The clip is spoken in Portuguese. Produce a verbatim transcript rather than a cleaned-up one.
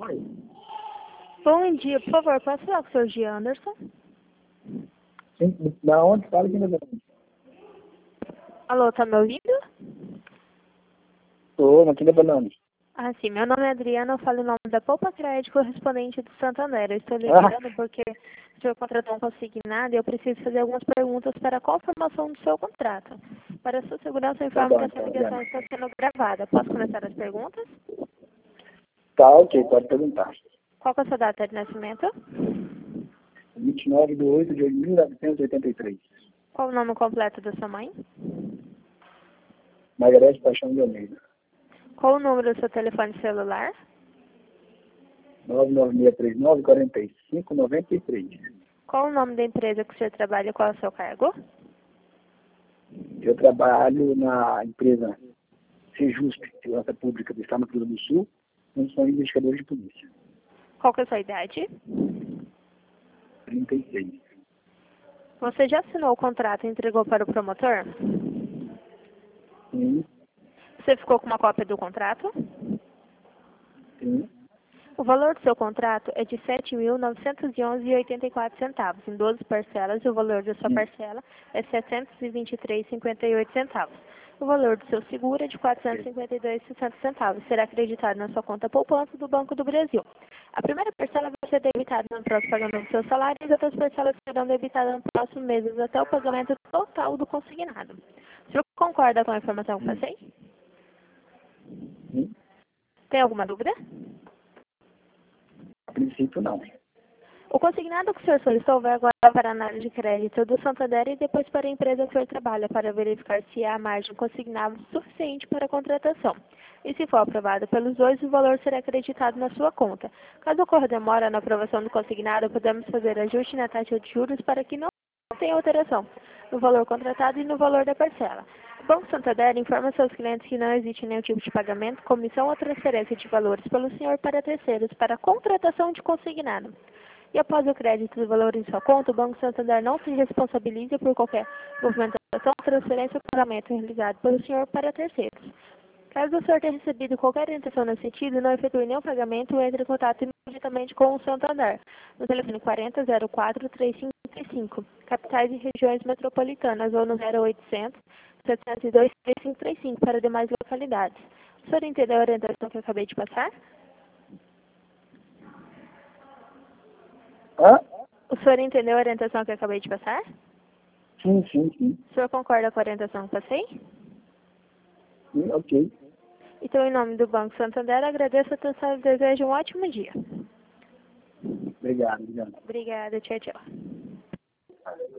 Bom dia, por favor, posso falar com o senhor G. Anderson? Sim, da onde? Fala aqui na verdade. Alô, tá me ouvindo? Estou aqui na Banana. Ah, sim, meu nome é Adriana, eu falo em nome da Poupa Crédito, correspondente do Santander. Eu estou ligando Ah, porque o senhor contratou um consignado e eu preciso fazer algumas perguntas para a confirmação do seu contrato. Para a sua segurança, eu tá informo que bom, essa então, ligação Adriana. está sendo gravada. Posso começar as perguntas? Tá, ok, pode perguntar. Qual que é a sua data de nascimento? vinte e nove de oito de mil novecentos e oitenta e três. Qual o nome completo da sua mãe? Margarete Paixão de Almeida. Qual o número do seu telefone celular? nove nove seis três nove, quatro cinco nove três. Qual o nome da empresa que o senhor trabalha e qual é o seu cargo? Eu trabalho na empresa Sejusp, Segurança Pública do Estado do Rio Grande do Sul, onde sou investigador de polícia. Qual que é a sua idade? trinta e seis. Você já assinou o contrato e entregou para o promotor? Sim, Você ficou com uma cópia do contrato? sim, O valor do seu contrato é de sete mil novecentos e onze vírgula oitenta e quatro centavos, em doze parcelas, e o valor da sua sim. parcela é setecentos e vinte e três vírgula cinquenta e oito centavos. O valor do seu seguro é de quatrocentos e cinquenta e dois vírgula sessenta centavos. Será acreditado na sua conta poupança do Banco do Brasil. A primeira parcela vai ser debitada no próximo pagamento do seu salário e as outras parcelas serão debitadas nos próximos meses até o pagamento total do consignado. O senhor concorda com a informação que Sim. passei? Sim. Tem alguma dúvida? A princípio, não. O consignado que o senhor solicitou vai agora para a análise de crédito do Santander e depois para a empresa que o senhor trabalha para verificar se há margem consignável suficiente para a contratação. E se for aprovado pelos dois, o valor será acreditado na sua conta. Caso ocorra demora na aprovação do consignado, podemos fazer ajuste na taxa de juros para que não tenha alteração no valor contratado e no valor da parcela. O Banco Santander informa seus clientes que não existe nenhum tipo de pagamento, comissão ou transferência de valores pelo senhor para terceiros para a contratação de consignado. E após o crédito do valor em sua conta, o Banco Santander não se responsabiliza por qualquer movimentação, transferência ou pagamento realizado pelo senhor para terceiros. Caso o senhor tenha recebido qualquer orientação nesse sentido, não efetue nenhum pagamento, entre em contato imediatamente com o Santander, no telefone quarenta, zero quatro, trinta e cinco trinta e cinco, capitais e regiões metropolitanas, ou no zero oitocentos, setecentos e dois, trinta e cinco trinta e cinco para demais localidades. O senhor entendeu a orientação que eu acabei de passar? Hã? O senhor entendeu a orientação que eu acabei de passar? Sim, sim, sim. O senhor concorda com a orientação que passei? Sim, ok. Então, em nome do Banco Santander, agradeço a atenção e desejo um ótimo dia. Obrigado, obrigado. Obrigada, tchau, tchau.